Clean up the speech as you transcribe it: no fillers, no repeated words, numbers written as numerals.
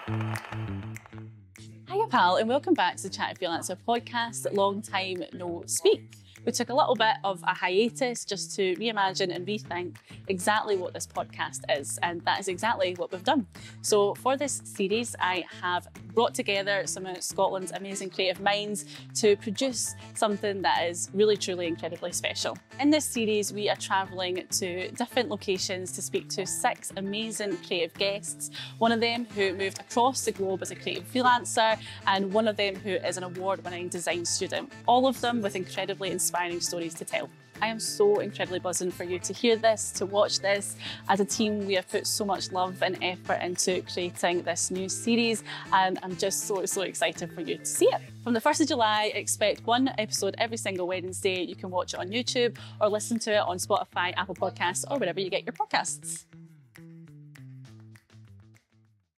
Hiya pal, and welcome back to the Chatty Freelancer podcast. Long time no speak. We took a little bit of a hiatus just to reimagine and rethink exactly what this podcast is, and that is exactly what we've done. So for this series, I have brought together some of Scotland's amazing creative minds to produce something that is really, truly incredibly special. In this series, we are travelling to different locations to speak to 6 amazing creative guests, one of them who moved across the globe as a creative freelancer, and one of them who is an award-winning design student, all of them with incredibly inspiring stories to tell. I am so incredibly buzzing for you to hear this, to watch this. As a team, we have put so much love and effort into creating this new series, and I'm just so excited for you to see it. From the 1st of July, expect one episode every single Wednesday. You can watch it on YouTube or listen to it on Spotify, Apple Podcasts, or wherever you get your podcasts.